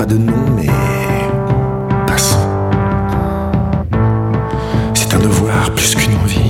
de nous, mais passons. C'est un devoir plus qu'une envie.